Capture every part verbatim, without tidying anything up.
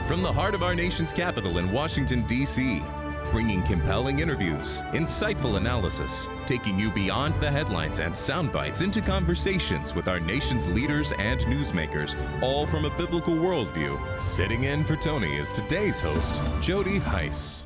From the heart of our nation's capital in Washington, D C, bringing compelling interviews, insightful analysis, taking you beyond the headlines and sound bites into conversations with our nation's leaders and newsmakers, all from a biblical worldview. Sitting in for Tony is today's host, Jody Hice.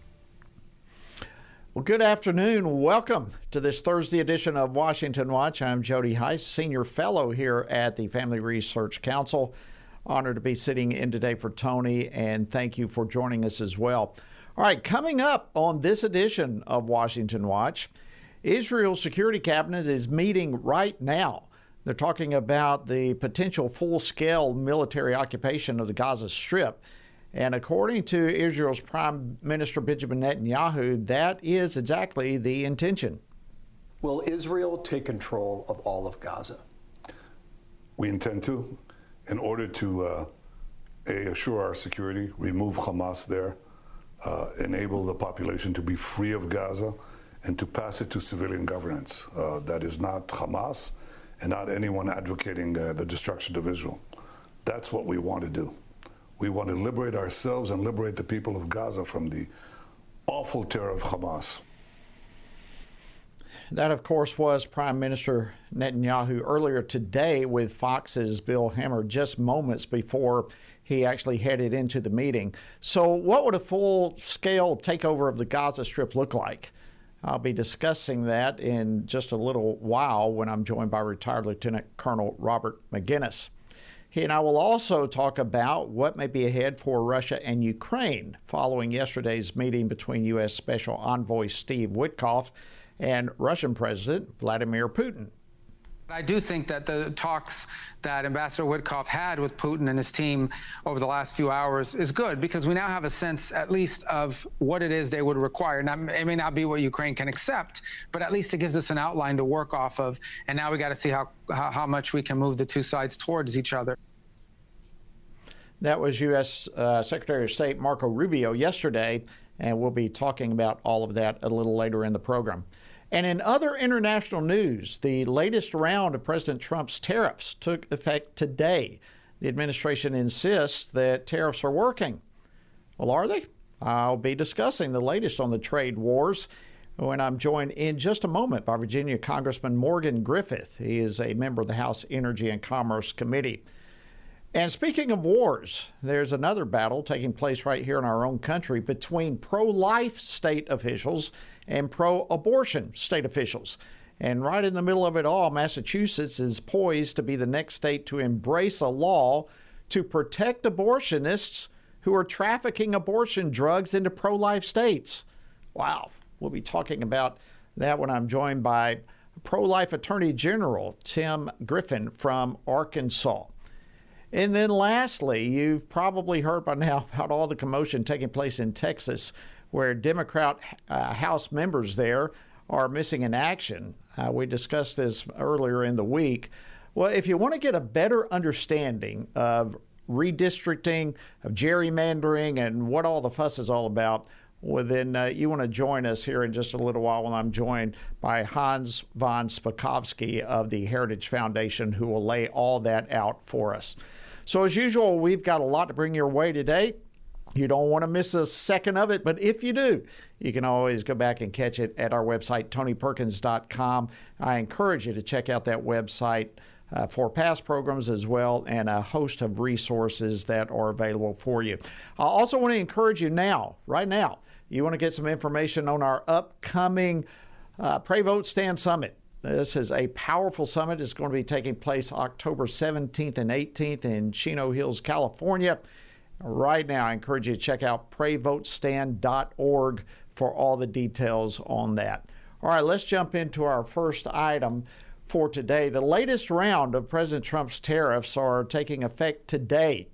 Well, good afternoon. Welcome to this Thursday edition of Washington Watch. I'm Jody Hice, Senior Fellow here at the Family Research Council. Honored to be sitting in today for Tony, and thank you for joining us as well. All right, coming up on this edition of Washington Watch, Israel's Security Cabinet is meeting right now. They're talking about the potential full-scale military occupation of the Gaza Strip. And according to Israel's Prime Minister Benjamin Netanyahu, that is exactly the intention. Will Israel take control of all of Gaza? We intend to, in order to uh, A, assure our security, remove Hamas there, uh, enable the population to be free of Gaza, and to pass it to civilian governance. Uh, that is not Hamas and not anyone advocating uh, the destruction of Israel. That's what we want to do. We want to liberate ourselves and liberate the people of Gaza from the awful terror of Hamas. That, of course, was Prime Minister Netanyahu earlier today with Fox's Bill Hemmer, just moments before he actually headed into the meeting. So what would a full-scale takeover of the Gaza Strip look like? I'll be discussing that in just a little while when I'm joined by retired Lieutenant Colonel Robert McGinnis. He and I will also talk about what may be ahead for Russia and Ukraine following yesterday's meeting between U S Special Envoy Steve Witkoff and Russian President Vladimir Putin. I do think that the talks that Ambassador Witkoff had with Putin and his team over the last few hours is good, because we now have a sense, at least, of what it is they would require. Now, it may not be what Ukraine can accept, but at least it gives us an outline to work off of. And now we got to see how, how, how much we can move the two sides towards each other. That was U S Uh, Secretary of State Marco Rubio yesterday, and we'll be talking about all of that a little later in the program. And in other international news, the latest round of President Trump's tariffs took effect today. The administration insists that tariffs are working. Well, are they? I'll be discussing the latest on the trade wars when I'm joined in just a moment by Virginia Congressman Morgan Griffith. He is a member of the House Energy and Commerce Committee. And speaking of wars, there's another battle taking place right here in our own country between pro-life state officials and pro-abortion state officials. And right in the middle of it all, Massachusetts is poised to be the next state to embrace a law to protect abortionists who are trafficking abortion drugs into pro-life states. Wow. We'll be talking about that when I'm joined by pro-life Attorney General Tim Griffin from Arkansas. And then lastly, you've probably heard by now about all the commotion taking place in Texas, where Democrat uh, House members there are missing in action. Uh, we discussed this earlier in the week. Well, if you want to get a better understanding of redistricting, of gerrymandering, and what all the fuss is all about, well, then uh, you want to join us here in just a little while when I'm joined by Hans von Spakovsky of the Heritage Foundation, who will lay all that out for us. So as usual, we've got a lot to bring your way today. You don't want to miss a second of it, but if you do, you can always go back and catch it at our website, tony perkins dot com. I encourage you to check out that website uh, for past programs as well, and a host of resources that are available for you. I also want to encourage you now, right now, you want to get some information on our upcoming uh, Pray Vote Stand Summit. This is a powerful summit. It's going to be taking place October seventeenth and eighteenth in Chino Hills, California. Right now, I encourage you to check out pray vote stand dot org for all the details on that. All right, let's jump into our first item for today. The latest round of President Trump's tariffs are taking effect today,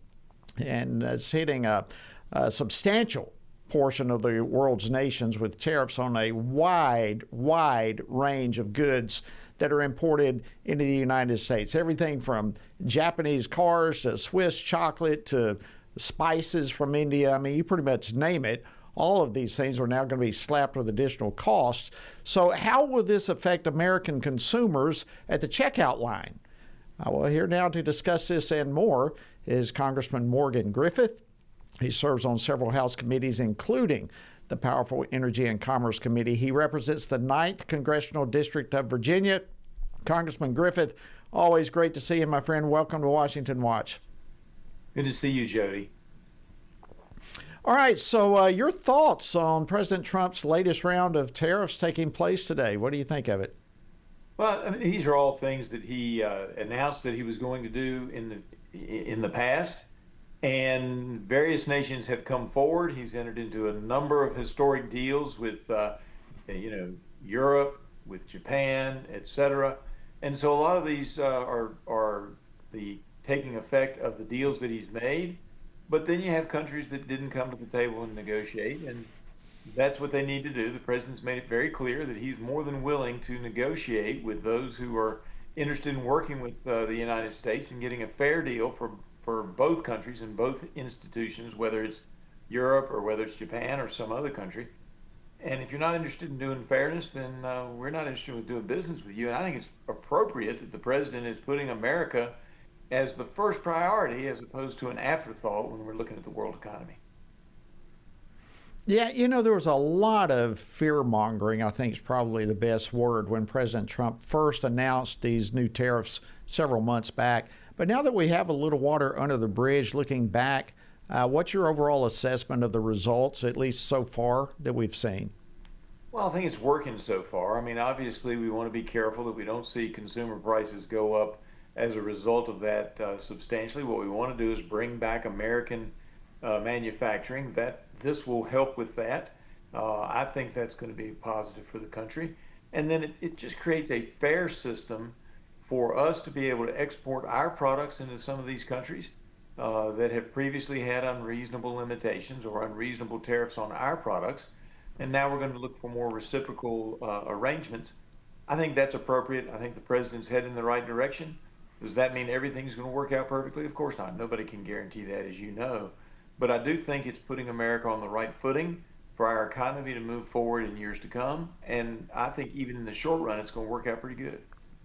and it's hitting a, a substantial portion of the world's nations with tariffs on a wide, wide range of goods that are imported into the United States. Everything from Japanese cars to Swiss chocolate to spices from India. I mean, you pretty much name it. All of these things are now going to be slapped with additional costs. So how will this affect American consumers at the checkout line? Uh, well, here now to discuss this and more is Congressman Morgan Griffith. He serves on several House committees, including the powerful Energy and Commerce Committee. He represents the ninth Congressional District of Virginia. Congressman Griffith, always great to see you, my friend. Welcome to Washington Watch. Good to see you, Jody. All right, so uh, your thoughts on President Trump's latest round of tariffs taking place today. What do you think of it? Well, I mean, these are all things that he uh, announced that he was going to do in the in the past, and various nations have come forward. He's entered into a number of historic deals with, uh, you know, Europe, with Japan, et cetera. And so a lot of these uh, are are the taking effect of the deals that he's made. But then you have countries that didn't come to the table and negotiate, and that's what they need to do. The president's made it very clear that he's more than willing to negotiate with those who are interested in working with uh, the United States and getting a fair deal for, for both countries and both institutions, whether it's Europe or whether it's Japan or some other country. And if you're not interested in doing fairness, then uh, we're not interested in doing business with you. And I think it's appropriate that the president is putting America as the first priority as opposed to an afterthought when we're looking at the world economy. Yeah, you know, there was a lot of fear-mongering, I think is probably the best word, when President Trump first announced these new tariffs several months back. But now that we have a little water under the bridge, looking back, uh, what's your overall assessment of the results, at least so far, that we've seen? Well, I think it's working so far. I mean, obviously, we want to be careful that we don't see consumer prices go up as a result of that uh, substantially. What we want to do is bring back American uh, manufacturing. That this will help with that. Uh, I think that's going to be positive for the country. And then it, it just creates a fair system for us to be able to export our products into some of these countries uh, that have previously had unreasonable limitations or unreasonable tariffs on our products. And now we're going to look for more reciprocal uh, arrangements. I think that's appropriate. I think the president's heading in the right direction. Does that mean everything's going to work out perfectly? Of course not. Nobody can guarantee that, as you know. But I do think it's putting America on the right footing for our economy to move forward in years to come. And I think even in the short run, it's going to work out pretty good.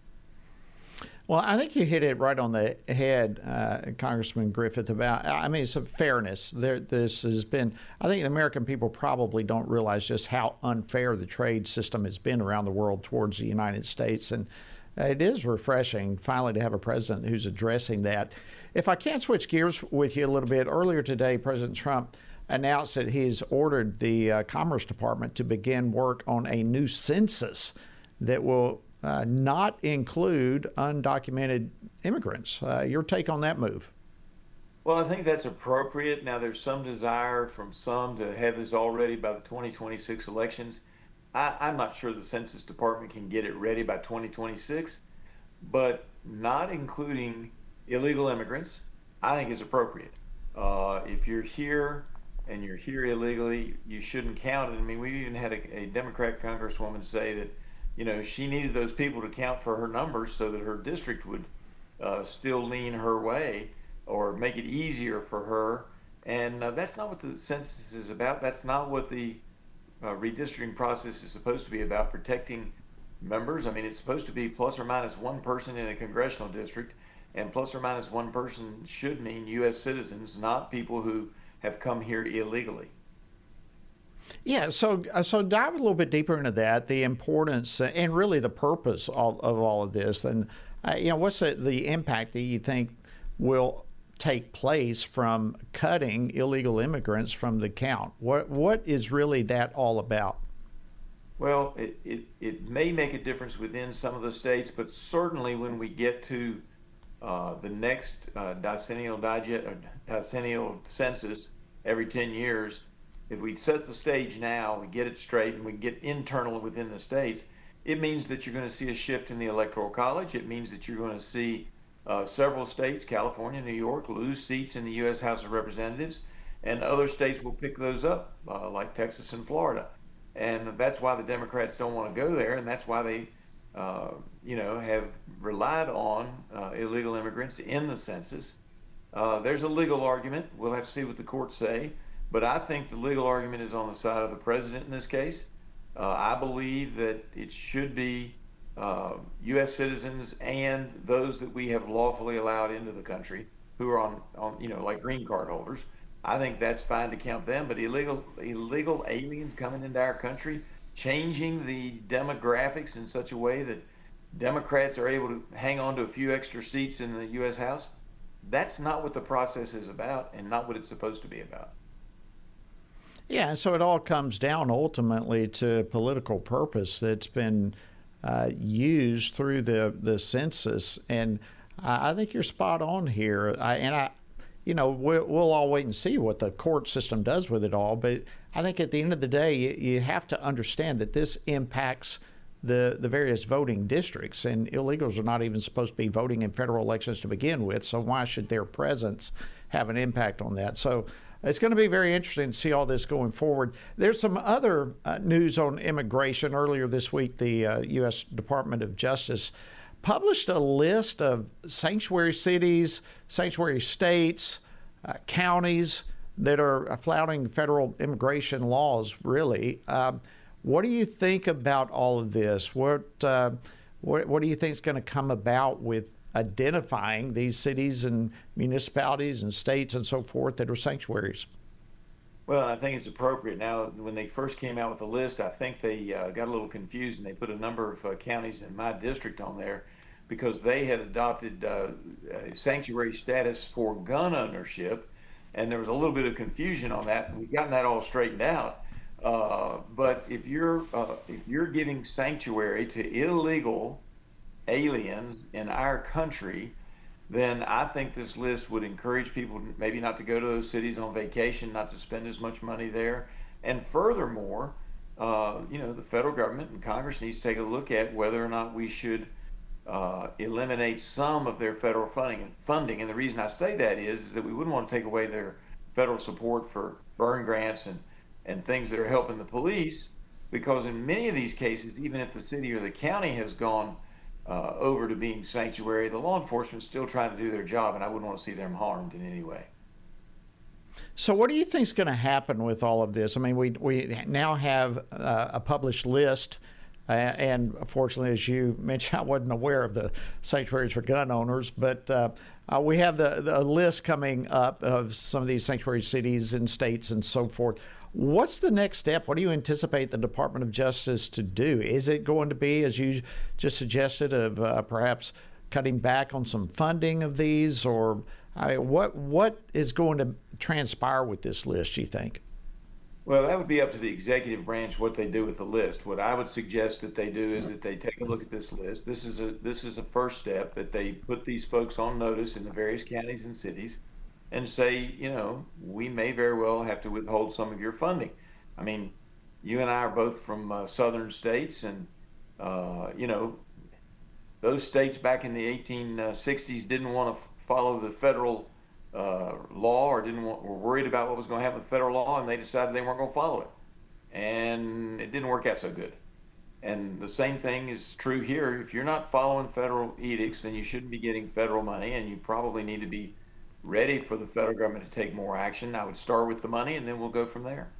Well, I think you hit it right on the head, uh, Congressman Griffith, about, I mean, it's a fairness. There, this has been, I think the American people probably don't realize just how unfair the trade system has been around the world towards the United States. And it is refreshing finally to have a president who's addressing that. If I can switch gears with you a little bit, earlier today, President Trump announced that he's ordered the uh, Commerce Department to begin work on a new census that will uh, not include undocumented immigrants. Uh, your take on that move? Well, I think that's appropriate. Now, there's some desire from some to have this all ready by the twenty twenty-six elections. I, I'm not sure the Census Department can get it ready by twenty twenty-six, but not including illegal immigrants, I think is appropriate. Uh, if you're here and you're here illegally, you shouldn't count it. I mean, we even had a, a Democrat congresswoman say that, you know, she needed those people to count for her numbers so that her district would uh, still lean her way or make it easier for her. And uh, that's not what the census is about. That's not what the uh, redistricting process is supposed to be about, protecting members. I mean, it's supposed to be plus or minus one person in a congressional district, and plus or minus one person should mean U S citizens, not people who have come here illegally. Yeah, so so dive a little bit deeper into that, the importance and really the purpose of, of all of this. And, uh, you know, what's the, the impact that you think will take place from cutting illegal immigrants from the count? What What is really that all about? Well, it, it, it may make a difference within some of the states, but certainly when we get to uh, the next uh, decennial, digest, or decennial census every ten years, if we set the stage now, we get it straight, and we get internal within the states, it means that you're going to see a shift in the Electoral College. It means that you're going to see uh, several states, California, New York, lose seats in the U S House of Representatives, and other states will pick those up, uh, like Texas and Florida. And that's why the Democrats don't want to go there, and that's why they, uh, you know, have relied on uh, illegal immigrants in the census. Uh, there's a legal argument. We'll have to see what the courts say. But I think the legal argument is on the side of the president in this case. Uh, I believe that it should be uh, U S citizens and those that we have lawfully allowed into the country who are on, on, you know, like green card holders. I think that's fine to count them. But illegal illegal aliens coming into our country, changing the demographics in such a way that Democrats are able to hang on to a few extra seats in the U S House, that's not what the process is about and not what it's supposed to be about. Yeah, and so it all comes down ultimately to political purpose that's been uh, used through the, the census. And I, I think you're spot on here. I, and I, you know, we'll, we'll all wait and see what the court system does with it all. But I think at the end of the day, you, you have to understand that this impacts the, the various voting districts, and illegals are not even supposed to be voting in federal elections to begin with, so why should their presence have an impact on that? So it's going to be very interesting to see all this going forward. There's some other uh, news on immigration. Earlier this week, the uh, U S Department of Justice published a list of sanctuary cities, sanctuary states, uh, counties that are flouting federal immigration laws, really. Um, What do you think about all of this? What uh, what, what do you think is going to come about with identifying these cities and municipalities and states and so forth that are sanctuaries? Well, I think it's appropriate. Now, when they first came out with the list, I think they uh, got a little confused and they put a number of uh, counties in my district on there because they had adopted uh, sanctuary status for gun ownership, and there was a little bit of confusion on that, and we've gotten that all straightened out. Uh, but if you're uh, if you're giving sanctuary to illegal aliens in our country, then I think this list would encourage people maybe not to go to those cities on vacation, not to spend as much money there. And furthermore, uh, you know, the federal government and Congress needs to take a look at whether or not we should uh, eliminate some of their federal funding. Funding, and the reason I say that is, is that we wouldn't want to take away their federal support for burn grants and and things that are helping the police, because in many of these cases, even if the city or the county has gone uh, over to being sanctuary, the law enforcement is still trying to do their job, and I wouldn't want to see them harmed in any way. So what do you think is going to happen with all of this? I mean, we, we now have uh, a published list, uh, and unfortunately, as you mentioned, I wasn't aware of the sanctuaries for gun owners, but uh, uh, we have the, the list coming up of some of these sanctuary cities and states and so forth. What's the next step? What do you anticipate the Department of Justice to do? Is it going to be, as you just suggested, of uh, perhaps cutting back on some funding of these, or I mean, what what is going to transpire with this list, do you think? Well, that would be up to the executive branch what they do with the list. What I would suggest that they do is that they take a look at this list. This is a this is a first step, that they put these folks on notice in the various counties and cities, and say, you know, we may very well have to withhold some of your funding. I mean, you and I are both from uh, southern states, and, uh, you know, those states back in the eighteen sixties didn't want to f- follow the federal uh, law, or didn't want, were worried about what was going to happen with federal law, and they decided they weren't going to follow it. And it didn't work out so good. And the same thing is true here. If you're not following federal edicts, then you shouldn't be getting federal money, and you probably need to be ready for the federal government to take more action. I would start with the money, and then we'll go from there.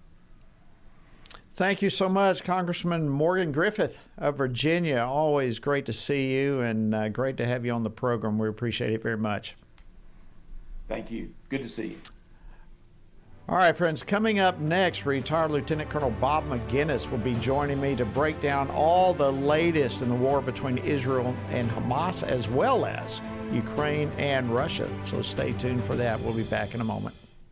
Thank you so much, Congressman Morgan Griffith of Virginia. Always great to see you, and uh, great to have you on the program. We appreciate it very much. Thank you. Good to see you. All right, friends, coming up next, retired Lieutenant Colonel Bob McGinnis will be joining me to break down all the latest in the war between Israel and Hamas, as well as Ukraine and Russia. So stay tuned for that. We'll be back in a moment.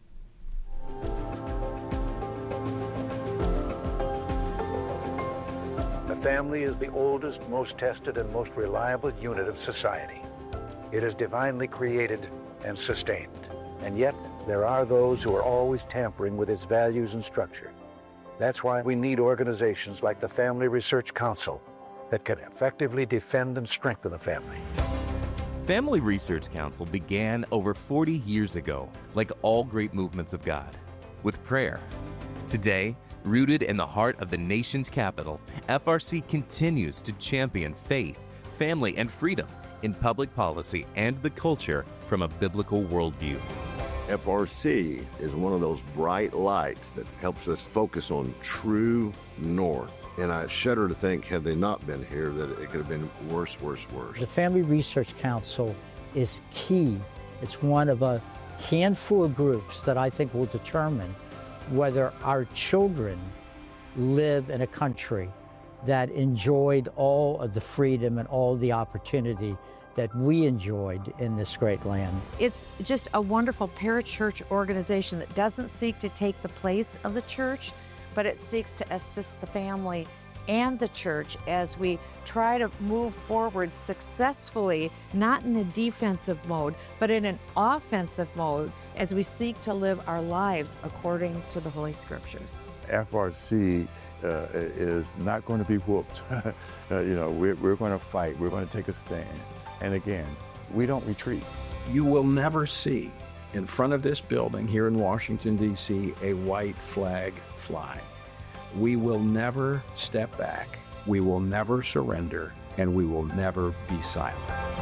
The family is the oldest, most tested, and most reliable unit of society. It is divinely created and sustained. And yet, there are those who are always tampering with its values and structure. That's why we need organizations like the Family Research Council that can effectively defend and strengthen the family. Family Research Council began over forty years ago, like all great movements of God, with prayer. Today, rooted in the heart of the nation's capital, F R C continues to champion faith, family, and freedom in public policy and the culture from a biblical worldview. F R C is one of those bright lights that helps us focus on true north. And I shudder to think, had they not been here, that it could have been worse, worse, worse. The Family Research Council is key. It's one of a handful of groups that I think will determine whether our children live in a country that enjoyed all of the freedom and all the opportunity that we enjoyed in this great land. It's just a wonderful parachurch organization that doesn't seek to take the place of the church, but it seeks to assist the family and the church as we try to move forward successfully, not in a defensive mode, but in an offensive mode as we seek to live our lives according to the Holy Scriptures. F R C uh, is not going to be whooped. uh, you know, we're, we're going to fight. We're going to take a stand. And again, we don't retreat. You will never see in front of this building here in Washington, D C, a white flag fly. We will never step back. We will never surrender, and we will never be silent.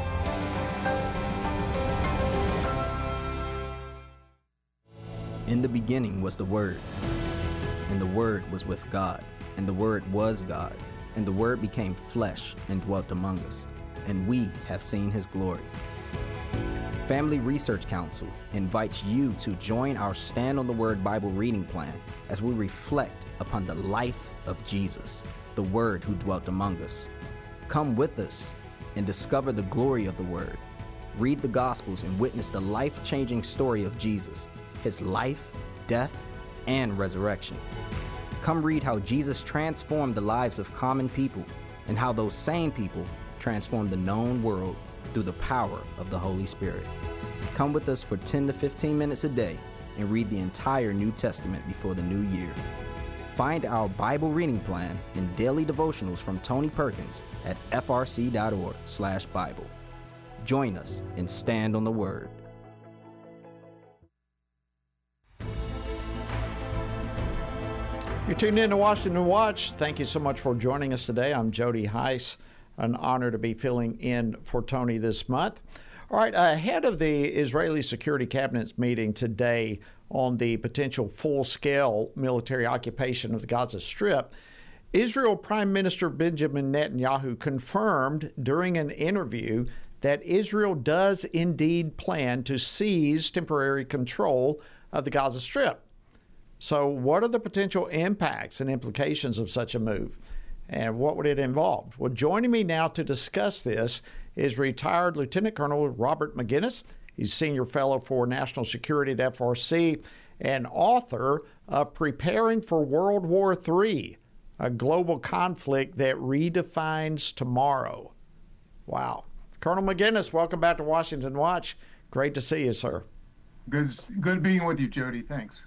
In the beginning was the Word, and the Word was with God, and the Word was God, and the Word became flesh and dwelt among us, and we have seen his glory. Family Research Council invites you to join our Stand on the Word Bible reading plan as we reflect upon the life of Jesus, the Word who dwelt among us. Come with us and discover the glory of the Word. Read the Gospels and witness the life-changing story of Jesus, his life, death, and resurrection. Come read how Jesus transformed the lives of common people and how those same people transformed the known world through the power of the Holy Spirit. Come with us for ten to fifteen minutes a day and read the entire New Testament before the new year. Find our Bible reading plan and daily devotionals from Tony Perkins at f r c dot org slash Bible. Join us and stand on the Word. You're tuned in to Washington Watch. Thank you so much for joining us today. I'm Jody Heiss. An honor to be filling in for Tony this month. All right, ahead of the Israeli Security Cabinet's meeting today on the potential full-scale military occupation of the Gaza Strip, Israel Prime Minister Benjamin Netanyahu confirmed during an interview that Israel does indeed plan to seize temporary control of the Gaza Strip. So what are the potential impacts and implications of such a move? And what would it involve? Well, joining me now to discuss this is retired Lieutenant Colonel Robert Maginnis. He's Senior Fellow for National Security at F R C and author of Preparing for World War Three, a global conflict that redefines tomorrow. Wow. Colonel Maginnis, welcome back to Washington Watch. Great to see you, sir. Good, good being with you, Jody. Thanks.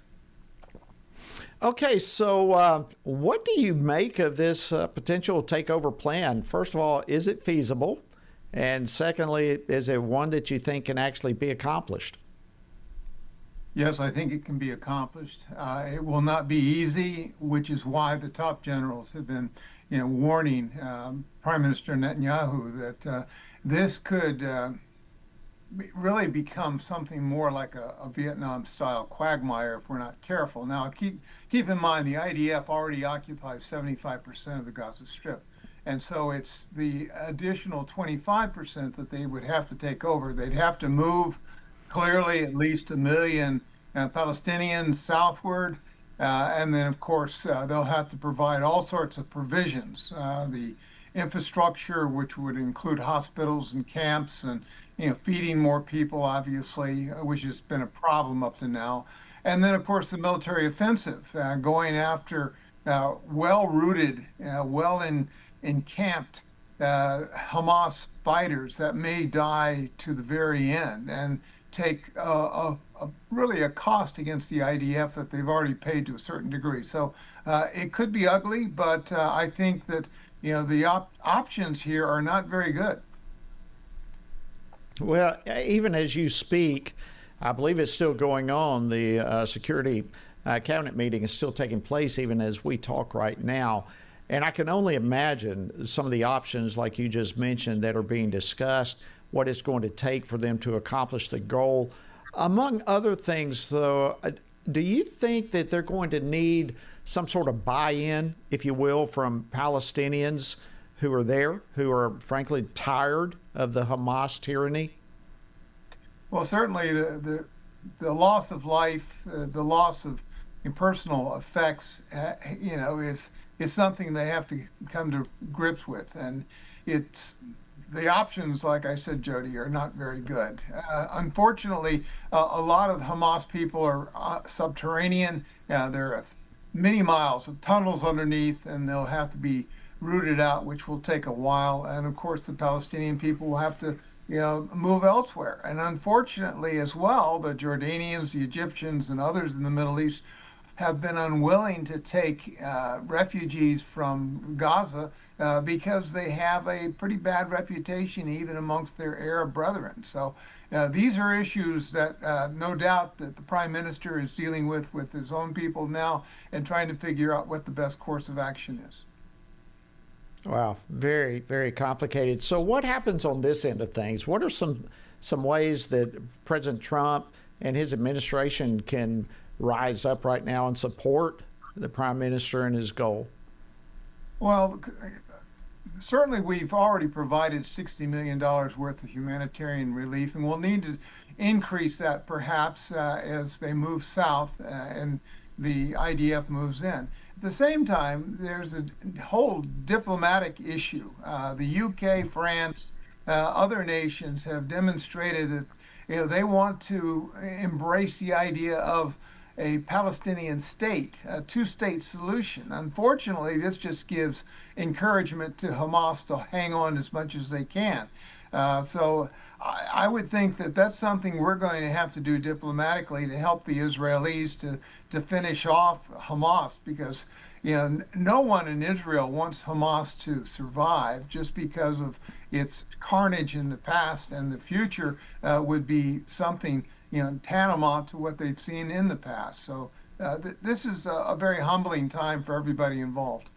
Okay, so uh, what do you make of this uh, potential takeover plan? First of all, is it feasible? And secondly, is it one that you think can actually be accomplished? Yes, I think it can be accomplished. Uh, it will not be easy, which is why the top generals have been, you know, warning um, Prime Minister Netanyahu that uh, this could uh, really become something more like a, a Vietnam-style quagmire if we're not careful. Now, keep keep in mind the I D F already occupies seventy-five percent of the Gaza Strip, and so it's the additional twenty-five percent that they would have to take over. They'd have to move clearly at least a million uh, Palestinians southward, uh, and then of course uh, they'll have to provide all sorts of provisions, uh, the infrastructure, which would include hospitals and camps, and you know, feeding more people, obviously, which has been a problem up to now. And then, of course, the military offensive, uh, going after uh, well-rooted, uh, well-encamped uh, Hamas fighters that may die to the very end and take uh, a, a, really a cost against the I D F that they've already paid to a certain degree. So uh, it could be ugly, but uh, I think that, you know, the op- options here are not very good. Well, even as you speak, I believe it's still going on. The uh, Security uh, Cabinet meeting is still taking place even as we talk right now. And I can only imagine some of the options, like you just mentioned, that are being discussed, what it's going to take for them to accomplish the goal. Among other things, though, do you think that they're going to need some sort of buy-in, if you will, from Palestinians who are there, who are frankly tired of the Hamas tyranny? Well, certainly the, the the loss of life, uh, the loss of personal effects, uh, you know, is is something they have to come to grips with, and it's the options, like I said, Jody, are not very good. Uh, unfortunately, uh, a lot of Hamas people are uh, subterranean. Uh, there are many miles of tunnels underneath, and they'll have to be rooted out, which will take a while. And of course, the Palestinian people will have to, you know, move elsewhere. And unfortunately, as well, the Jordanians, the Egyptians, and others in the Middle East have been unwilling to take uh, refugees from Gaza uh, because they have a pretty bad reputation even amongst their Arab brethren. So uh, these are issues that uh, no doubt that the Prime Minister is dealing with with his own people now and trying to figure out what the best course of action is. Wow, very, very complicated. So what happens on this end of things? What are some some ways that President Trump and his administration can rise up right now and support the Prime Minister and his goal? Well, certainly we've already provided sixty million dollars worth of humanitarian relief, and we'll need to increase that perhaps uh, as they move south uh, and the I D F moves in. At the same time, there's a whole diplomatic issue. Uh, the U K, France, uh, other nations have demonstrated that, you know, they want to embrace the idea of a Palestinian state, a two-state solution. Unfortunately, this just gives encouragement to Hamas to hang on as much as they can. Uh, so I, I would think that that's something we're going to have to do diplomatically to help the Israelis to, to finish off Hamas, because, you know, no one in Israel wants Hamas to survive just because of its carnage in the past, and the future uh, would be something, you know, tantamount to what they've seen in the past. So uh, th this is a, a very humbling time for everybody involved.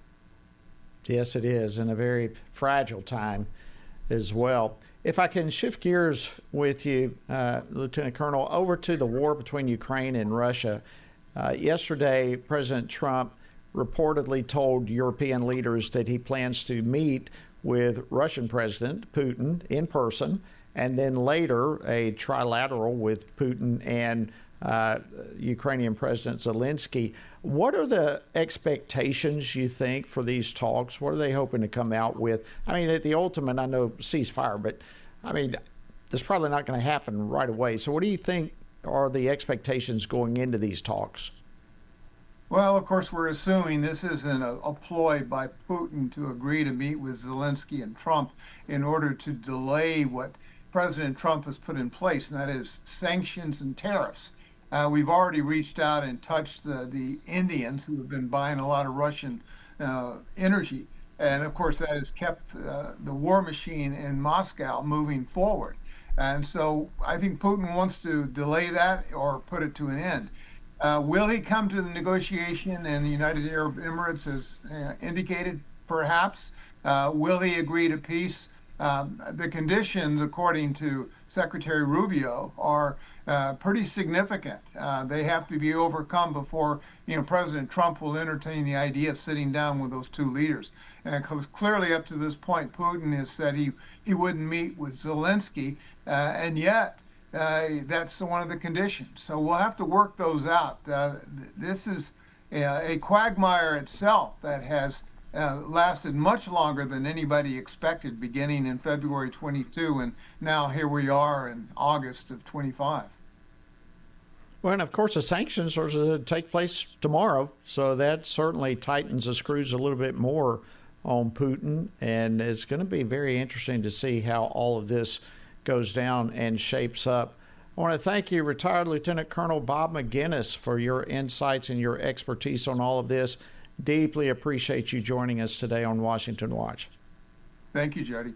Yes, it is, and a very fragile time as well. If I can shift gears with you, uh, Lieutenant Colonel, over to the war between Ukraine and Russia. Uh, yesterday, President Trump reportedly told European leaders that he plans to meet with Russian President Putin in person, and then later a trilateral with Putin and uh, Ukrainian President Zelensky. What are the expectations, you think, for these talks? What are they hoping to come out with? I mean, at the ultimate, I know ceasefire, but I mean, that's probably not going to happen right away. So what do you think are the expectations going into these talks? Well, of course, we're assuming this isn't a, a ploy by Putin to agree to meet with Zelensky and Trump in order to delay what President Trump has put in place, and that is sanctions and tariffs. Uh, we've already reached out and touched the, the Indians who have been buying a lot of Russian uh, energy. And of course, that has kept uh, the war machine in Moscow moving forward. And so I think Putin wants to delay that or put it to an end. Uh, will he come to the negotiation? And the United Arab Emirates has uh, indicated perhaps. Uh, will he agree to peace? Um, the conditions, according to Secretary Rubio, are uh, pretty significant. Uh, they have to be overcome before, you know, President Trump will entertain the idea of sitting down with those two leaders. And because clearly up to this point, Putin has said he, he wouldn't meet with Zelensky, uh, and yet uh, that's one of the conditions. So we'll have to work those out. Uh, this is a, a quagmire itself that has Uh, lasted much longer than anybody expected, beginning in February twenty-two, and now here we are in August of twenty-five. Well, and of course, the sanctions are to take place tomorrow, so that certainly tightens the screws a little bit more on Putin, and it's going to be very interesting to see how all of this goes down and shapes up. I want to thank you, retired Lieutenant Colonel Bob Maginnis, for your insights and your expertise on all of this. Deeply appreciate you joining us today on Washington Watch. Thank you, Jody.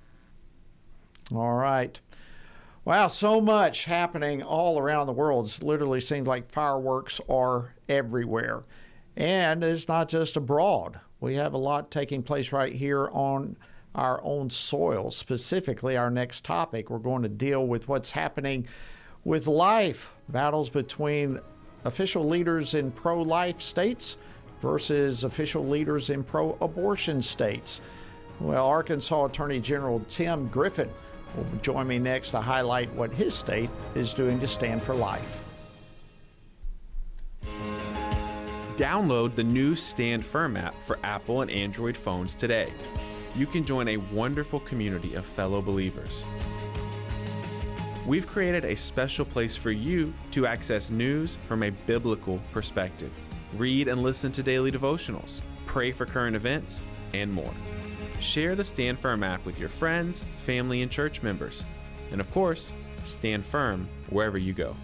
All right. Wow, so much happening all around the world. It literally seems like fireworks are everywhere. And it's not just abroad. We have a lot taking place right here on our own soil. Specifically, our next topic, we're going to deal with what's happening with life, battles between official leaders in pro-life states versus official leaders in pro-abortion states. Well, Arkansas Attorney General Tim Griffin will join me next to highlight what his state is doing to stand for life. Download the new Stand Firm app for Apple and Android phones today. You can join a wonderful community of fellow believers. We've created a special place for you to access news from a biblical perspective. Read and listen to daily devotionals, pray for current events, and more. Share the Stand Firm app with your friends, family, and church members. And of course, stand firm wherever you go.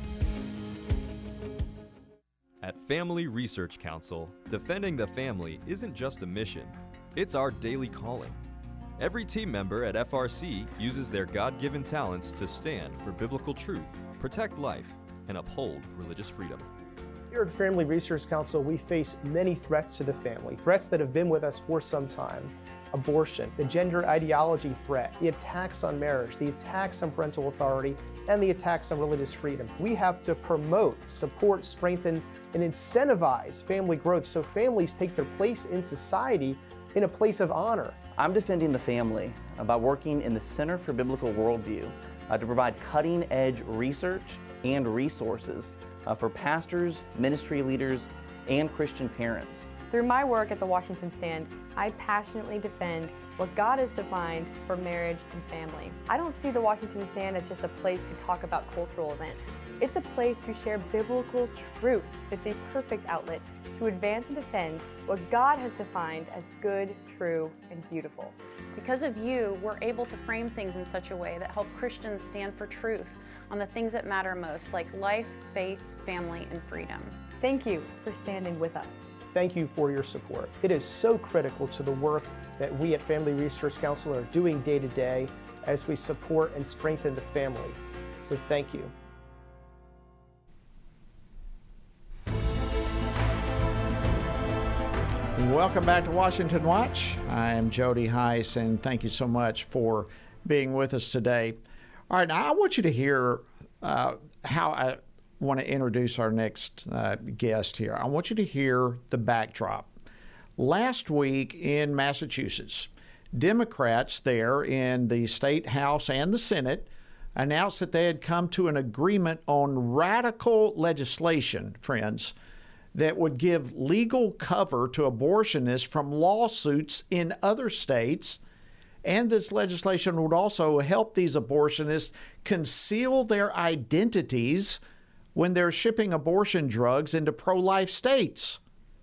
At Family Research Council, defending the family isn't just a mission, it's our daily calling. Every team member at F R C uses their God-given talents to stand for biblical truth, protect life, and uphold religious freedom. Here at Family Research Council, we face many threats to the family, threats that have been with us for some time. Abortion, the gender ideology threat, the attacks on marriage, the attacks on parental authority, and the attacks on religious freedom. We have to promote, support, strengthen, and incentivize family growth so families take their place in society in a place of honor. I'm defending the family by working in the Center for Biblical Worldview uh, to provide cutting-edge research and resources uh, for pastors, ministry leaders, and Christian parents. Through my work at the Washington Stand, I passionately defend what God has defined for marriage and family. I don't see the Washington Stand as just a place to talk about cultural events. It's a place to share biblical truth. It's a perfect outlet to advance and defend what God has defined as good, true, and beautiful. Because of you, we're able to frame things in such a way that help Christians stand for truth on the things that matter most, like life, faith, family, and freedom. Thank you for standing with us. Thank you for your support. It is so critical to the work that we at Family Research Council are doing day to day as we support and strengthen the family. So thank you. Welcome back to Washington Watch. I am Jody Heiss, and thank you so much for being with us today. All right, now I want you to hear uh, how I want to introduce our next uh, guest here. I want you to hear the backdrop. Last week in Massachusetts, Democrats there in the State House and the Senate announced that they had come to an agreement on radical legislation, friends, that would give legal cover to abortionists from lawsuits in other states. And this legislation would also help these abortionists conceal their identities when they're shipping abortion drugs into pro-life states.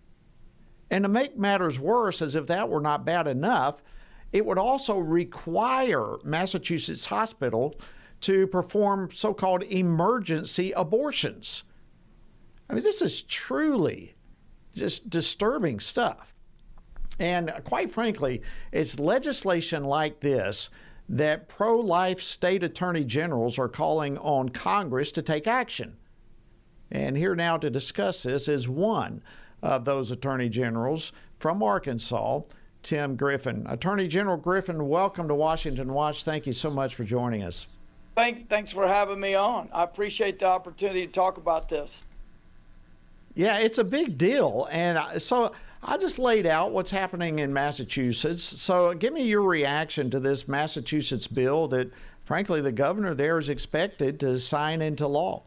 And to make matters worse, as if that were not bad enough, it would also require Massachusetts hospitals to perform so-called emergency abortions. I mean, this is truly just disturbing stuff. And quite frankly, it's legislation like this that pro-life state attorney generals are calling on Congress to take action. And here now to discuss this is one of those attorney generals from Arkansas, Tim Griffin. Attorney General Griffin, welcome to Washington Watch. Thank you so much for joining us. Thank, thanks for having me on. I appreciate the opportunity to talk about this. Yeah, it's a big deal. And so I just laid out what's happening in Massachusetts. So give me your reaction to this Massachusetts bill that, frankly, the governor there is expected to sign into law.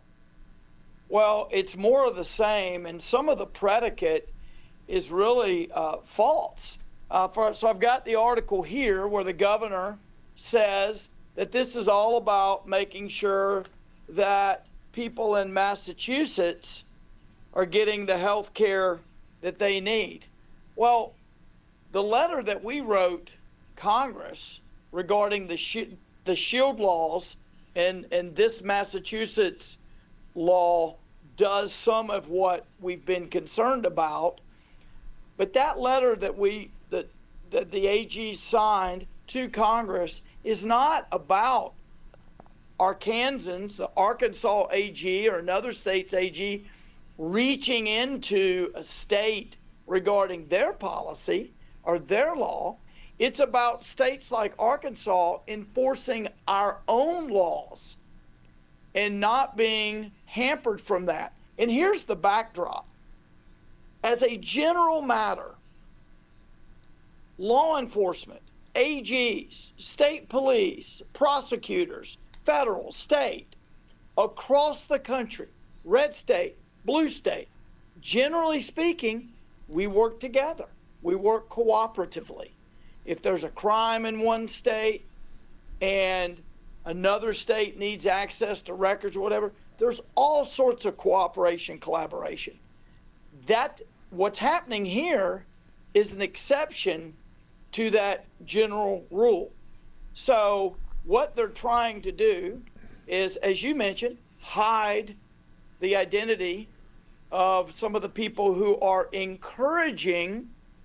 Well, it's more of the same, and some of the predicate is really uh, false. Uh, for, so I've got the article here where the governor says that this is all about making sure that people in Massachusetts are getting the health care that they need. Well, the letter that we wrote Congress regarding the sh- the shield laws and, and this Massachusetts law does some of what we've been concerned about. But that letter that we that, that the A G signed to Congress is not about Arkansans, the Arkansas A G or another state's A G reaching into a state regarding their policy or their law. It's about states like Arkansas enforcing our own laws and not being hampered from that. And here's the backdrop. As a general matter, law enforcement A Gs, state police, prosecutors, federal, state, across the country, red state, blue state, generally speaking, we work together. We work cooperatively. If there's a crime in one state and another state needs access to records or whatever, there's all sorts of cooperation, collaboration. That, what's happening here is an exception to that general rule. So what they're trying to do is, as you mentioned, hide the identity of some of the people who are encouraging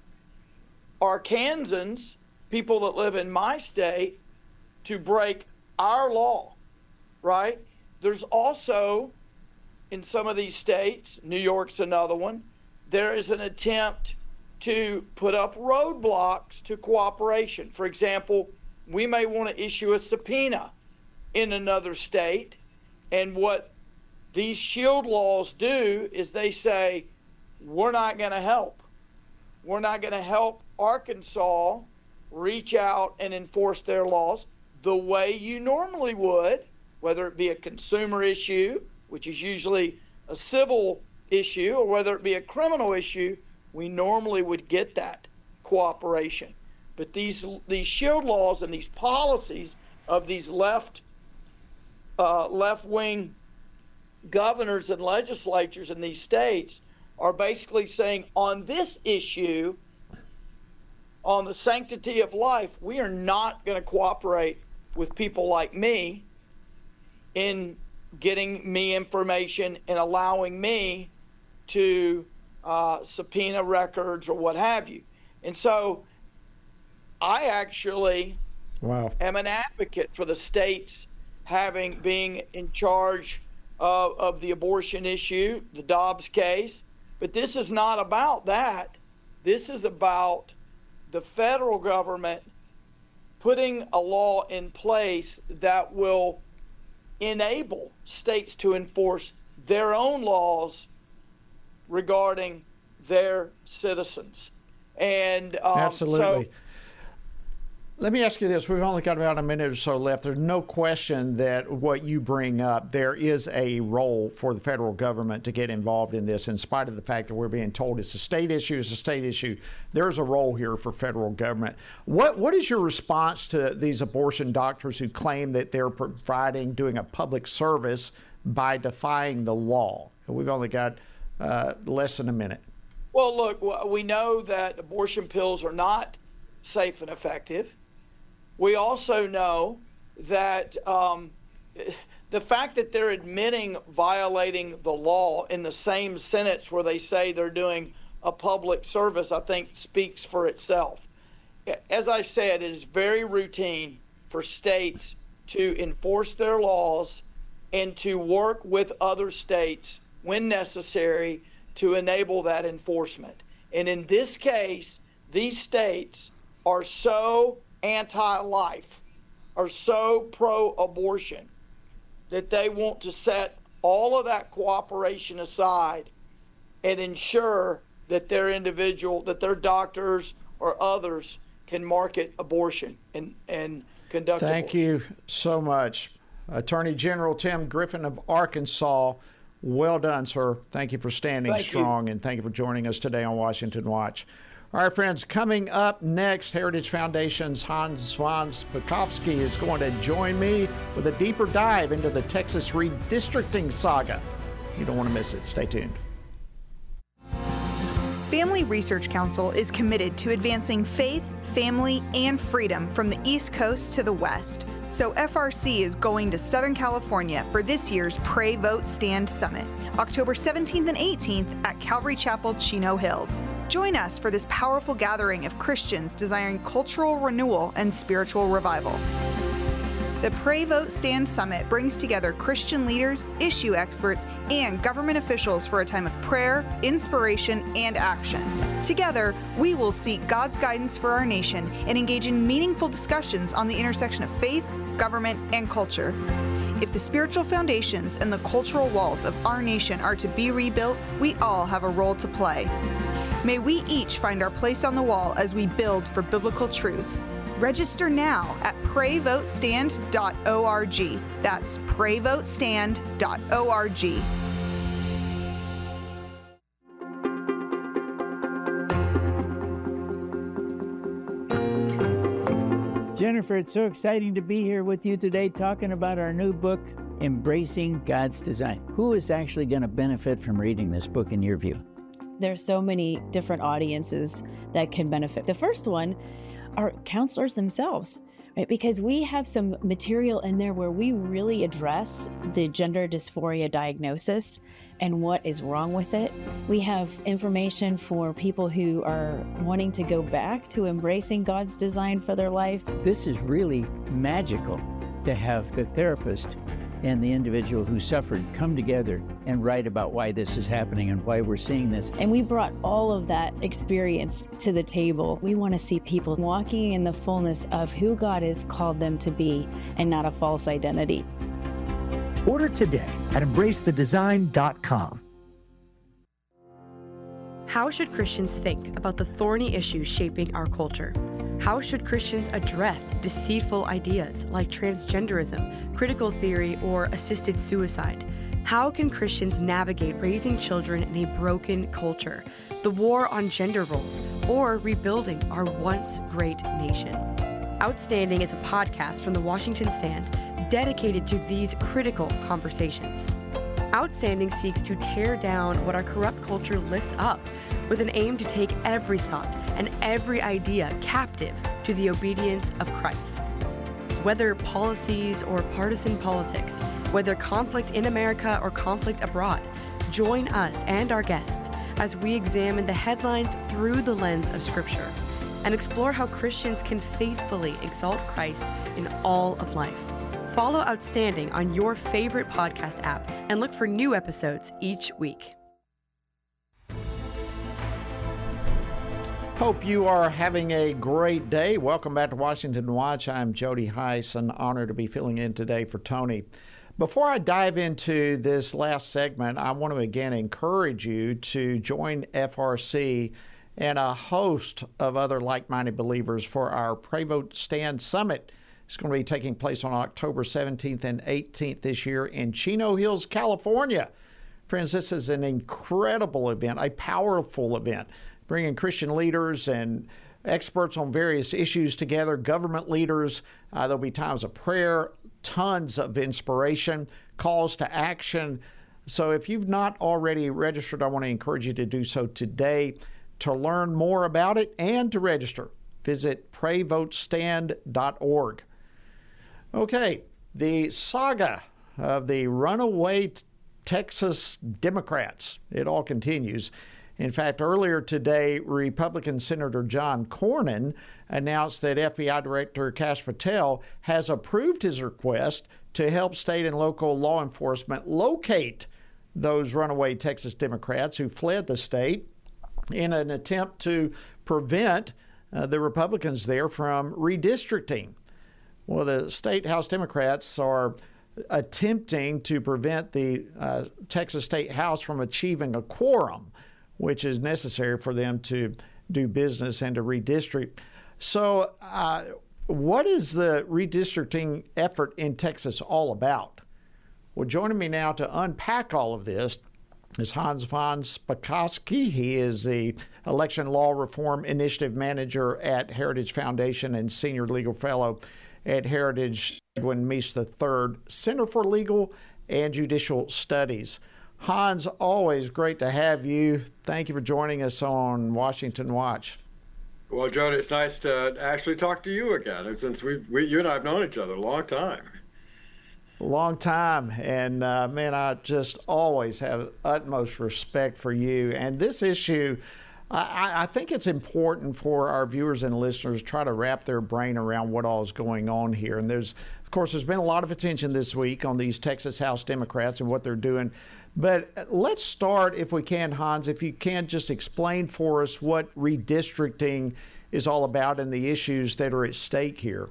Arkansans, people that live in my state, to break our law, right? There's also, in some of these states, New York's another one, there is an attempt to put up roadblocks to cooperation. For example, we may want to issue a subpoena in another state, and what these shield laws do is they say, we're not going to help. We're not going to help Arkansas reach out and enforce their laws the way you normally would, whether it be a consumer issue, which is usually a civil issue, or whether it be a criminal issue, we normally would get that cooperation. But these these shield laws and these policies of these left uh, left-wing governors and legislatures in these states are basically saying, on this issue, on the sanctity of life, we are not going to cooperate with people like me in getting me information and allowing me to uh, subpoena records or what have you. And so I actually wow. am an advocate for the states having being in charge of, of the abortion issue, the Dobbs case. But this is not about that. This is about the federal government putting a law in place that will enable states to enforce their own laws regarding their citizens. And um, absolutely. So, let me ask you this. We've only got about a minute or so left. There's no question that what you bring up, there is a role for the federal government to get involved in this, in spite of the fact that we're being told it's a state issue, it's a state issue. There's a role here for federal government. What What is your response to these abortion doctors who claim that they're providing, doing a public service by defying the law? We've only got uh, less than a minute. Well, look, we know that abortion pills are not safe and effective. We also know that um, the fact that they're admitting violating the law in the same sentence where they say they're doing a public service, I think speaks for itself. As I said, it is very routine for states to enforce their laws and to work with other states when necessary to enable that enforcement. And in this case, these states are so anti-life, are so pro-abortion, that they want to set all of that cooperation aside and ensure that their individual, that their doctors or others can market abortion and, and conduct Thank abortion. you so much. Attorney General Tim Griffin of Arkansas. Well done, sir. Thank you for standing Thank strong, you. and thank you for joining us today on Washington Watch. All right, friends, coming up next, Heritage Foundation's Hans von Spakovsky is going to join me with a deeper dive into the Texas redistricting saga. You don't want to miss it. Stay tuned. Family Research Council is committed to advancing faith, family, and freedom from the East Coast to the West. So F R C is going to Southern California for this year's Pray, Vote, Stand Summit, October seventeenth and eighteenth at Calvary Chapel, Chino Hills. Join us for this powerful gathering of Christians desiring cultural renewal and spiritual revival. The Pray, Vote, Stand Summit brings together Christian leaders, issue experts, and government officials for a time of prayer, inspiration, and action. Together, we will seek God's guidance for our nation and engage in meaningful discussions on the intersection of faith, government, and culture. If the spiritual foundations and the cultural walls of our nation are to be rebuilt, we all have a role to play. May we each find our place on the wall as we build for biblical truth. Register now at pray vote stand dot org. That's pray vote stand dot org. Jennifer, it's so exciting to be here with you today talking about our new book, Embracing God's Design. Who is actually going to benefit from reading this book in your view? There's so many different audiences that can benefit. The first one are counselors themselves, right? Because we have some material in there where we really address the gender dysphoria diagnosis and what is wrong with it. We have information for people who are wanting to go back to embracing God's design for their life. This is really magical to have the therapist and the individual who suffered come together and write about why this is happening and why we're seeing this. And we brought all of that experience to the table. We want to see people walking in the fullness of who God has called them to be and not a false identity. Order today at embrace the design dot com. How should Christians think about the thorny issues shaping our culture? How should Christians address deceitful ideas like transgenderism, critical theory, or assisted suicide? How can Christians navigate raising children in a broken culture, the war on gender roles, or rebuilding our once great nation? Outstanding is a podcast from the Washington Stand dedicated to these critical conversations. Outstanding seeks to tear down what our corrupt culture lifts up with an aim to take every thought and every idea captive to the obedience of Christ. Whether policies or partisan politics, whether conflict in America or conflict abroad, join us and our guests as we examine the headlines through the lens of Scripture and explore how Christians can faithfully exalt Christ in all of life. Follow Outstanding on your favorite podcast app and look for new episodes each week. Hope you are having a great day. Welcome back to Washington Watch. I'm Jody Heiss, an honor to be filling in today for Tony. Before I dive into this last segment, I want to again encourage you to join F R C and a host of other like-minded believers for our Pray Vote Stand Summit. It's going to be taking place on October seventeenth and eighteenth this year in Chino Hills, California. Friends, this is an incredible event, a powerful event, bringing Christian leaders and experts on various issues together, government leaders. Uh, there'll be times of prayer, tons of inspiration, calls to action. So if you've not already registered, I want to encourage you to do so today. To learn more about it and to register, visit pray vote stand dot org. Okay, the saga of the runaway Texas Democrats, it all continues. In fact, earlier today, Republican Senator John Cornyn announced that F B I Director Kash Patel has approved his request to help state and local law enforcement locate those runaway Texas Democrats who fled the state in an attempt to prevent uh, the Republicans there from redistricting. Well, the State House Democrats are attempting to prevent the uh, Texas State House from achieving a quorum, which is necessary for them to do business and to redistrict. So uh, what is the redistricting effort in Texas all about? Well, joining me now to unpack all of this is Hans von Spakovsky. He is the Election Law Reform Initiative Manager at Heritage Foundation and Senior Legal Fellow at Heritage Edwin Meese the third Center for Legal and Judicial Studies. Hans, always great to have you. Thank you for joining us on Washington Watch. Well, Jody, it's nice to actually talk to you again, since we, we you and I have known each other a long time. A long time, and uh, man, I just always have utmost respect for you. And this issue, I, I think it's important for our viewers and listeners to try to wrap their brain around what all is going on here. And there's, of course, there's been a lot of attention this week on these Texas House Democrats and what they're doing. But let's start, if we can, Hans, if you can just explain for us what redistricting is all about and the issues that are at stake here.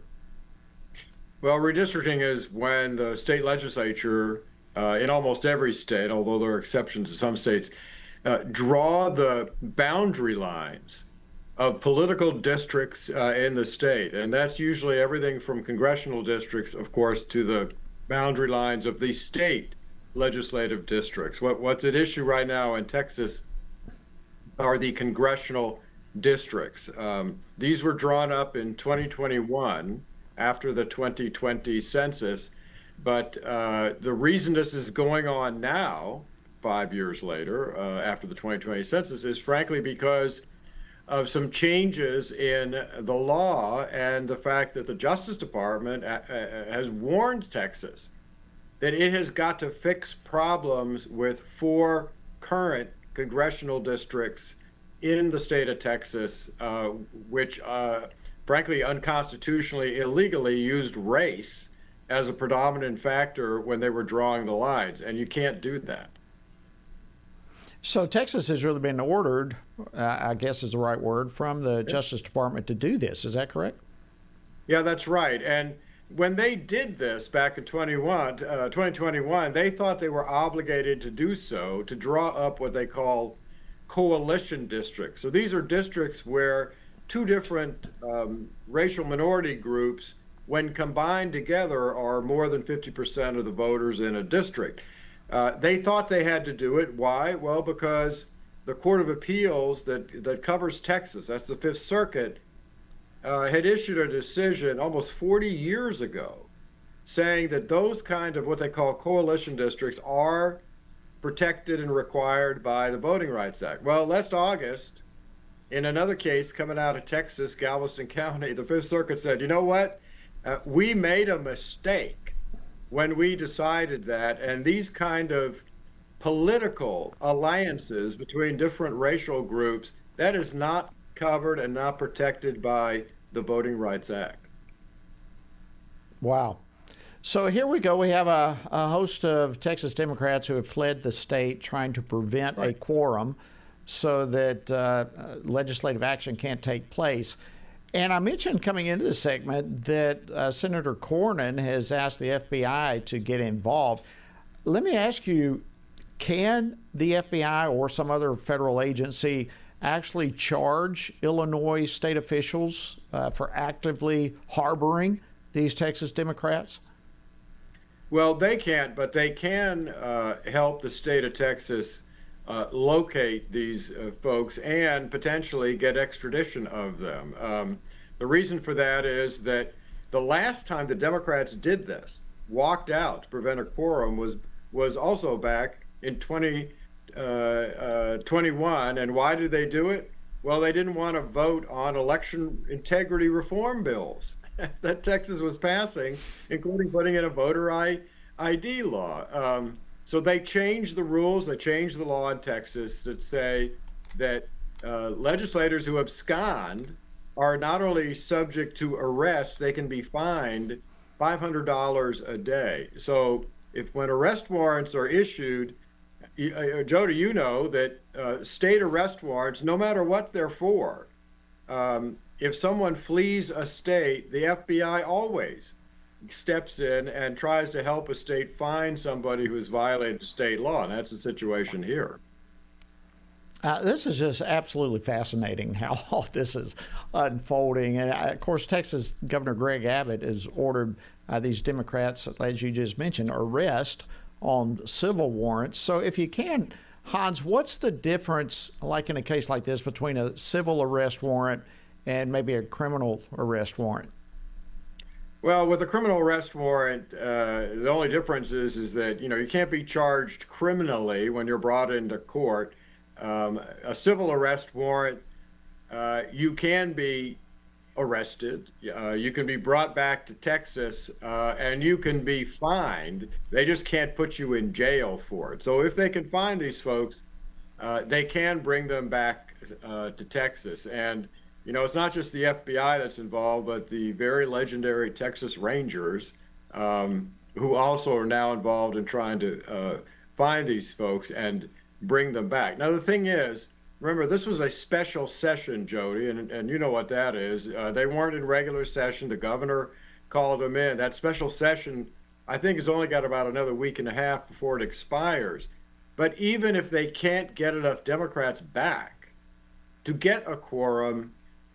Well, redistricting is when the state legislature, uh, in almost every state, although there are exceptions to some states, uh, draw the boundary lines of political districts uh, in the state. And that's usually everything from congressional districts, of course, to the boundary lines of the state legislative districts. What, what's at issue right now in Texas are the congressional districts. Um, these were drawn up in twenty twenty-one after the twenty twenty census. But uh, the reason this is going on now, five years later, uh, after the twenty twenty census, is frankly because of some changes in the law and the fact that the Justice Department uh, has warned Texas that it has got to fix problems with four current congressional districts in the state of Texas, uh, which uh, frankly unconstitutionally, illegally used race as a predominant factor when they were drawing the lines, and you can't do that. So Texas has really been ordered, uh, I guess is the right word, from the Justice Department to do this. Is that correct? Yeah, that's right. And when they did this back in twenty-one, uh, twenty twenty-one, they thought they were obligated to do so to draw up what they call coalition districts. So these are districts where two different um, racial minority groups, when combined together, are more than fifty percent of the voters in a district. Uh, they thought they had to do it. Why? Well, because the Court of Appeals that, that covers Texas, that's the Fifth Circuit, uh, had issued a decision almost forty years ago saying that those kind of what they call coalition districts are protected and required by the Voting Rights Act. Well, last August, in another case coming out of Texas, Galveston County, the Fifth Circuit said, you know what? Uh, we made a mistake when we decided that, and these kind of political alliances between different racial groups, that is not covered and not protected by the Voting Rights Act. Wow. So here we go. We have a, a host of Texas Democrats who have fled the state trying to prevent right. a quorum so that uh, legislative action can't take place. And I mentioned coming into this segment that uh, Senator Cornyn has asked the F B I to get involved. Let me ask you, can the F B I or some other federal agency actually charge Illinois state officials uh, for actively harboring these Texas Democrats? Well, they can't, but they can uh, help the state of Texas Uh, locate these uh, folks and potentially get extradition of them. Um, the reason for that is that the last time the Democrats did this, walked out to prevent a quorum, was was also back in twenty twenty-one. And why did they do it? Well, they didn't want to vote on election integrity reform bills that Texas was passing, including putting in a voter I D law. Um, So they changed the rules, they changed the law in Texas that say that uh, legislators who abscond are not only subject to arrest, they can be fined five hundred dollars a day. So if when arrest warrants are issued, uh, Jody, you know that uh, state arrest warrants, no matter what they're for, um, if someone flees a state, the F B I always steps in and tries to help a state find somebody who's violated state law, and that's the situation here. Uh, this is just absolutely fascinating how all this is unfolding. And uh, of course, Texas Governor Greg Abbott has ordered uh, these Democrats, as you just mentioned, arrest on civil warrants. So if you can, Hans, what's the difference, like in a case like this, between a civil arrest warrant and maybe a criminal arrest warrant? Well, with a criminal arrest warrant, uh, the only difference is, is that, you know, you can't be charged criminally when you're brought into court. Um, a civil arrest warrant, uh, you can be arrested. Uh, you can be brought back to Texas, uh, and you can be fined. They just can't put you in jail for it. So if they can find these folks, uh, they can bring them back uh, to Texas. And you know, it's not just the F B I that's involved, but the very legendary Texas Rangers, um, who also are now involved in trying to uh, find these folks and bring them back. Now, the thing is, remember, this was a special session, Jody, and, and you know what that is. Uh, they weren't in regular session. The governor called them in. That special session, I think, has only got about another week and a half before it expires. But even if they can't get enough Democrats back to get a quorum,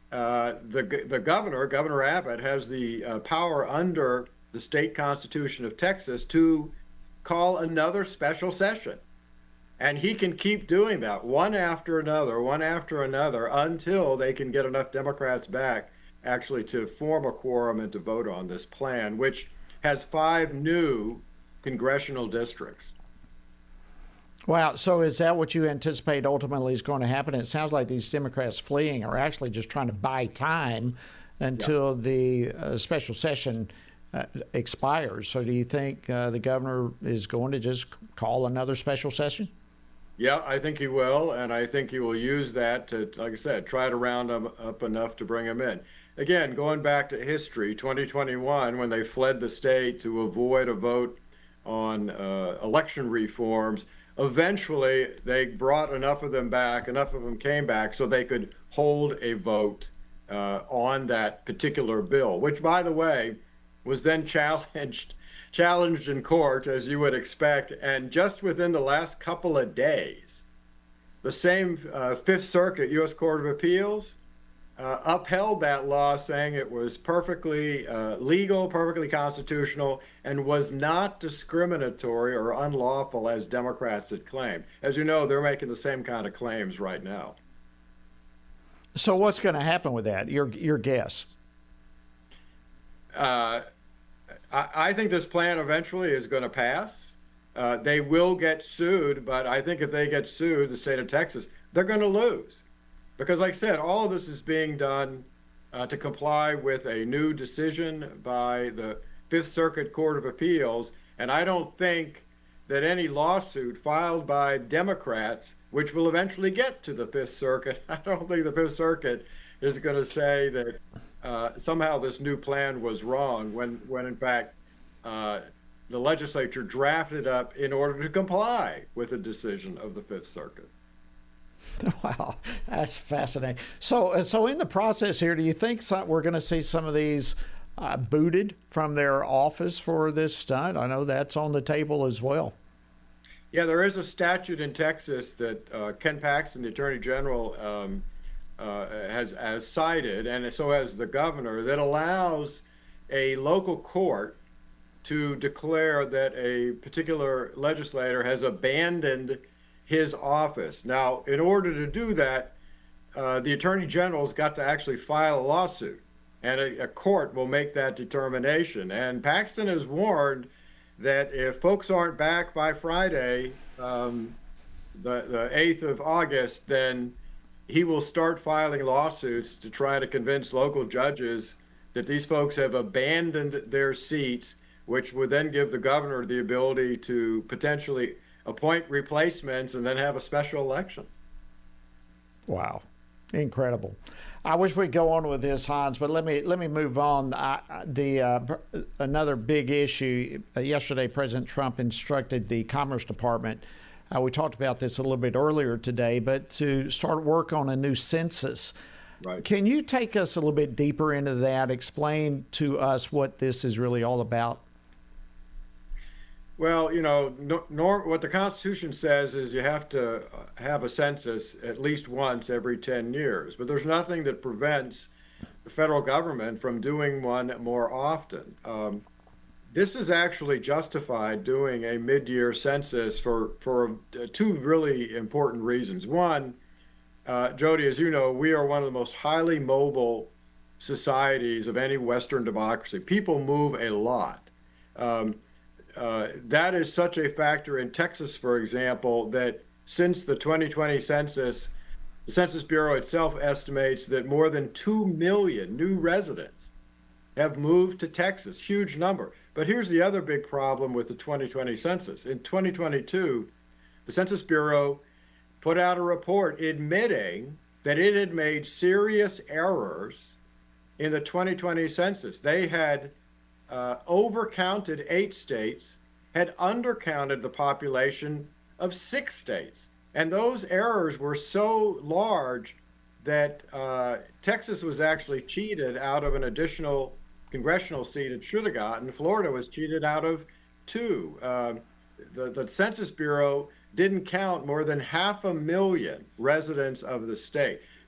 uh, the the governor, Governor Abbott, has the uh, power under the state constitution of Texas to call another special session. And he can keep doing that one after another, one after another, until they can get enough Democrats back actually to form a quorum and to vote on this plan, which has five new congressional districts. Wow. So is that what you anticipate ultimately is going to happen? It sounds like these Democrats fleeing are actually just trying to buy time until yes. the uh, special session uh, expires. So do you think uh, the governor is going to just call another special session? Yeah, I think he will, and I think he will use that to, like I said, try to round them up enough to bring them in. Again, going back to history, twenty twenty-one, when they fled the state to avoid a vote on uh, election reforms, eventually they brought enough of them back, enough of them came back so they could hold a vote uh, on that particular bill, which, by the way, was then challenged challenged in court, as you would expect, and just within the last couple of days, the same uh, Fifth Circuit U S Court of Appeals uh, upheld that law, saying it was perfectly uh, legal, perfectly constitutional, and was not discriminatory or unlawful as Democrats had claimed. As you know, they're making the same kind of claims right now. So what's going to happen with that? Your, your guess? Uh, I think this plan eventually is going to pass. Uh, they will get sued, but I think if they get sued, the state of Texas, they're going to lose. Because like I said, all of this is being done uh, to comply with a new decision by the Fifth Circuit Court of Appeals. And I don't think that any lawsuit filed by Democrats, which will eventually get to the Fifth Circuit, I don't think the Fifth Circuit is going to say that Uh, somehow this new plan was wrong when, when in fact, uh, the legislature drafted up in order to comply with a decision of the Fifth Circuit. Wow, that's fascinating. So, so in the process here, do you think some, we're going to see some of these uh, booted from their office for this stunt? I know that's on the table as well. Yeah, there is a statute in Texas that uh, Ken Paxton, the Attorney General, um, Uh, has, has cited, and so has the governor, that allows a local court to declare that a particular legislator has abandoned his office. Now, in order to do that, uh, the Attorney General's got to actually file a lawsuit, and a, a court will make that determination. And Paxton has warned that if folks aren't back by Friday, um, the, the eighth of August, then he will start filing lawsuits to try to convince local judges that these folks have abandoned their seats, which would then give the governor the ability to potentially appoint replacements and then have a special election. Wow, incredible. I wish we'd go on with this, Hans, but let me let me move on. I, the uh, another big issue uh, yesterday, President Trump instructed the Commerce Department. Uh, we talked about this a little bit earlier today, but to start work on a new census. Right. Can you take us a little bit deeper into that? Explain to us what this is really all about. Well, you know, no, nor, what the Constitution says is you have to have a census at least once every ten years, but there's nothing that prevents the federal government from doing one more often. Um, This is actually justified doing a mid-year census for, for two really important reasons. One, uh, Jody, as you know, we are one of the most highly mobile societies of any Western democracy. People move a lot. Um, uh, that is such a factor in Texas, for example, that since the twenty twenty census, the Census Bureau itself estimates that more than two million new residents have moved to Texas, huge number. But here's the other big problem with the twenty twenty census. In twenty twenty-two, the Census Bureau put out a report admitting that it had made serious errors in the twenty twenty census. They had uh, overcounted eight states, had undercounted the population of six states. And those errors were so large that uh, Texas was actually cheated out of an additional congressional seat it should have gotten. Florida was cheated out of two. Uh, the, the Census Bureau didn't count more than half a million residents of the state.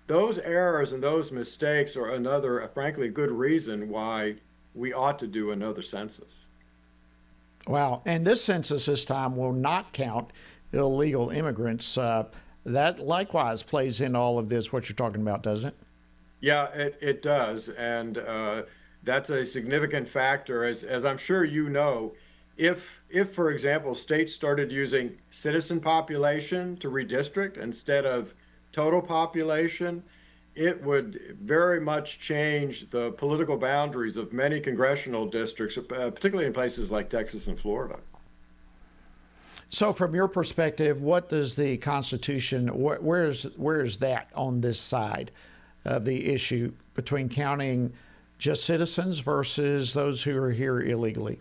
those errors and those mistakes are another, frankly, good reason why we ought to do another census. Wow. And this census this time will not count illegal immigrants. Uh, that likewise plays into all of this, what you're talking about, doesn't it? Yeah, it, it does. And uh, that's a significant factor. As, as I'm sure you know, if, if, for example, states started using citizen population to redistrict instead of total population, it would very much change the political boundaries of many congressional districts, uh, particularly in places like Texas and Florida. So from your perspective, what does the Constitution, wh- where's, where's that on this side of the issue between counting just citizens versus those who are here illegally?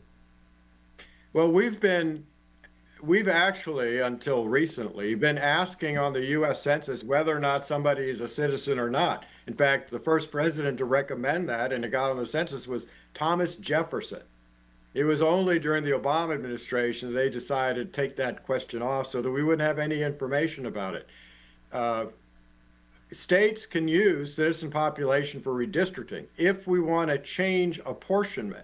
Well, we've been, we've actually, until recently, been asking on the U S Census whether or not somebody is a citizen or not. In fact, the first president to recommend that and it got on the census was Thomas Jefferson. It was only during the Obama administration they decided to take that question off so that we wouldn't have any information about it. Uh, states can use citizen population for redistricting if we want to change apportionment.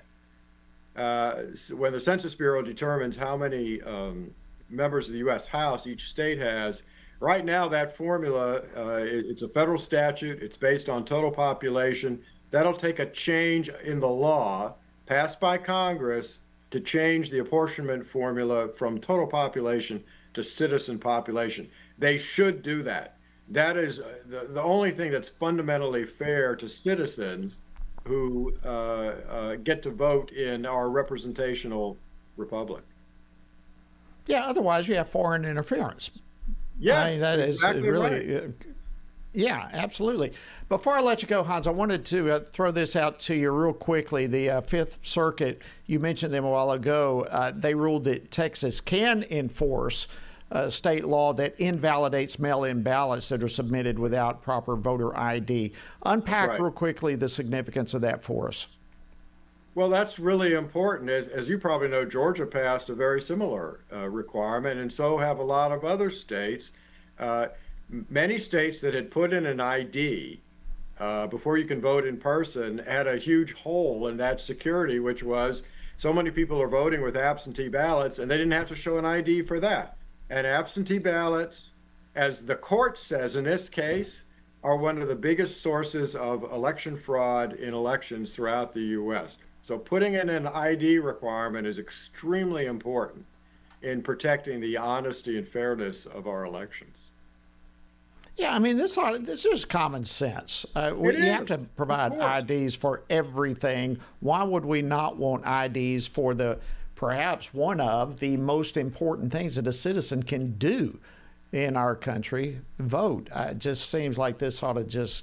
Uh, when the Census Bureau determines how many um, members of the U S House each state has, right now that formula, uh, it, it's a federal statute, it's based on total population. That'll take a change in the law passed by Congress to change the apportionment formula from total population to citizen population. They should do that. That is the, the only thing that's fundamentally fair to citizens who uh, uh, get to vote in our representational republic. Yeah, otherwise you have foreign interference. Yes, I mean, that exactly is really, right. uh, yeah, absolutely. Before I let you go, Hans, I wanted to uh, throw this out to you real quickly. The uh, Fifth Circuit, you mentioned them a while ago, uh, they ruled that Texas can enforce uh, state law that invalidates mail-in ballots that are submitted without proper voter I D. Unpack Right. real quickly the significance of that for us. Well, that's really important. As, as you probably know, Georgia passed a very similar uh, requirement, and so have a lot of other states. Uh, many states that had put in an I D uh, before you can vote in person had a huge hole in that security, which was so many people are voting with absentee ballots, and they didn't have to show an I D for that. And absentee ballots, as the court says in this case, are one of the biggest sources of election fraud in elections throughout the U S. So putting in an I D requirement is extremely important in protecting the honesty and fairness of our elections. Yeah, I mean, this ought, this is common sense. Uh, we, It you have is, to provide I Ds for everything. Why would we not want I Ds for the perhaps one of the most important things that a citizen can do in our country, vote? Uh, it just seems like this ought to just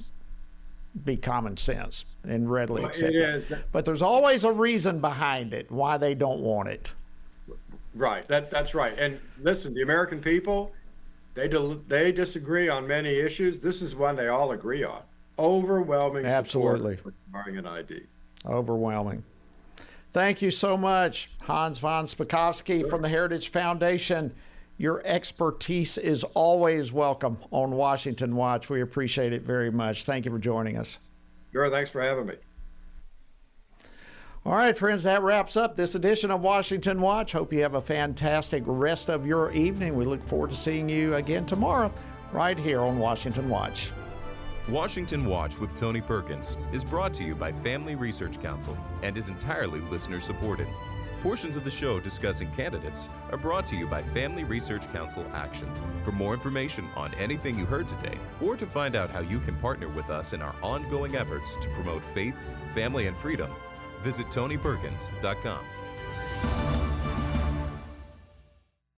be common sense and readily Well, accepted. it is. But there's always a reason behind it, why they don't want it. Right, that, that's right. And listen, the American people, they del- they disagree on many issues. This is one they all agree on. Overwhelming Absolutely. support for requiring an I D. Overwhelming. Thank you so much, Hans von Spakovsky Sure. from the Heritage Foundation. Your expertise is always welcome on Washington Watch. We appreciate it very much. Thank you for joining us. Sure, thanks for having me. All right, friends, that wraps up this edition of Washington Watch. Hope you have a fantastic rest of your evening. We look forward to seeing you again tomorrow right here on Washington Watch. Washington Watch with Tony Perkins is brought to you by Family Research Council and is entirely listener-supported. Portions of the show discussing candidates are brought to you by Family Research Council Action. For more information on anything you heard today, or to find out how you can partner with us in our ongoing efforts to promote faith, family, and freedom, visit tony perkins dot com.